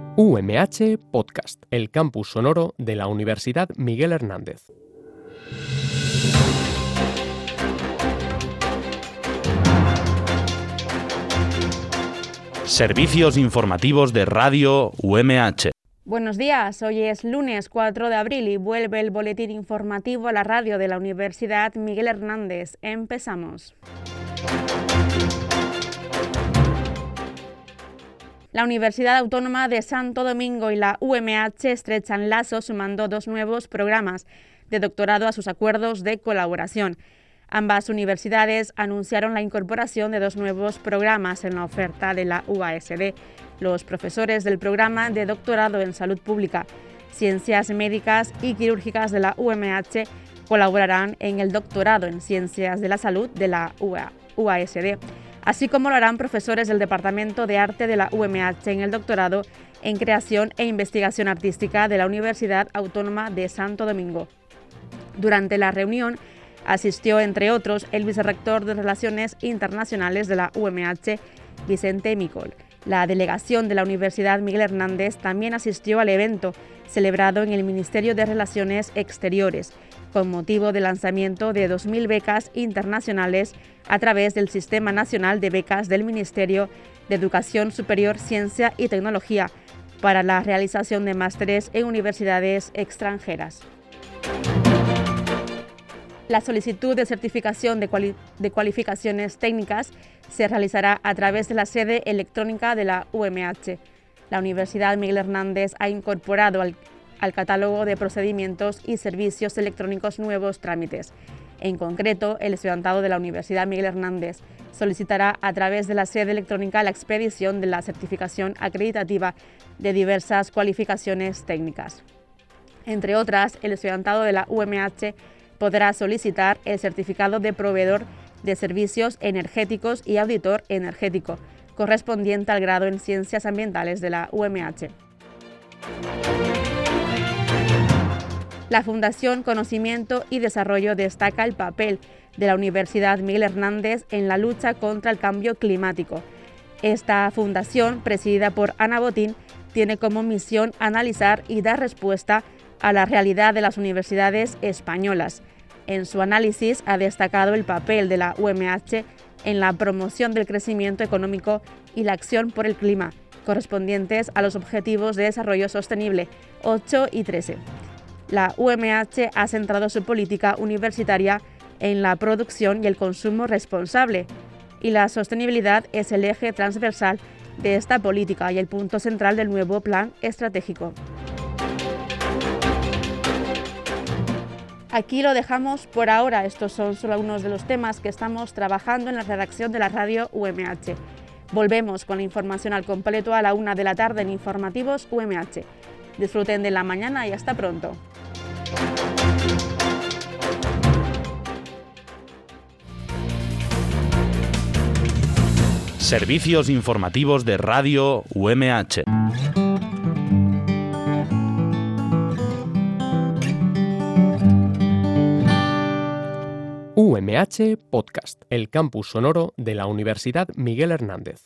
UMH Podcast, el campus sonoro de la Universidad Miguel Hernández. Servicios informativos de Radio UMH. Buenos días, hoy es lunes 4 de abril y vuelve el boletín informativo a la radio de la Universidad Miguel Hernández. Empezamos. La Universidad Autónoma de Santo Domingo y la UMH estrechan lazos sumando 2 nuevos programas de doctorado a sus acuerdos de colaboración. Ambas universidades anunciaron la incorporación de 2 nuevos programas en la oferta de la UASD. Los profesores del programa de doctorado en Salud Pública, Ciencias Médicas y Quirúrgicas de la UMH colaborarán en el doctorado en Ciencias de la Salud de la UASD, así como lo harán profesores del Departamento de Arte de la UMH en el doctorado en Creación e Investigación Artística de la Universidad Autónoma de Santo Domingo. Durante la reunión asistió, entre otros, el vicerrector de Relaciones Internacionales de la UMH, Vicente Micol. La delegación de la Universidad Miguel Hernández también asistió al evento celebrado en el Ministerio de Relaciones Exteriores, con motivo del lanzamiento de 2.000 becas internacionales a través del Sistema Nacional de Becas del Ministerio de Educación Superior, Ciencia y Tecnología para la realización de másteres en universidades extranjeras. La solicitud de certificación de cualificaciones técnicas se realizará a través de la sede electrónica de la UMH. La Universidad Miguel Hernández ha incorporado al catálogo de procedimientos y servicios electrónicos nuevos trámites. En concreto, el estudiantado de la Universidad Miguel Hernández solicitará a través de la sede electrónica la expedición de la certificación acreditativa de diversas cualificaciones técnicas. Entre otras, el estudiantado de la UMH podrá solicitar el certificado de proveedor de servicios energéticos y auditor energético, correspondiente al grado en Ciencias Ambientales de la UMH. La Fundación Conocimiento y Desarrollo destaca el papel de la Universidad Miguel Hernández en la lucha contra el cambio climático. Esta fundación, presidida por Ana Botín, tiene como misión analizar y dar respuesta a la realidad de las universidades españolas. En su análisis ha destacado el papel de la UMH en la promoción del crecimiento económico y la acción por el clima, correspondientes a los Objetivos de Desarrollo Sostenible 8 y 13. La UMH ha centrado su política universitaria en la producción y el consumo responsable, y la sostenibilidad es el eje transversal de esta política y el punto central del nuevo plan estratégico. Aquí lo dejamos por ahora. Estos son solo algunos de los temas que estamos trabajando en la redacción de la radio UMH. Volvemos con la información al completo a la 1 de la tarde en Informativos UMH. Disfruten de la mañana y hasta pronto. Servicios informativos de Radio UMH. UMH Podcast, el campus sonoro de la Universidad Miguel Hernández.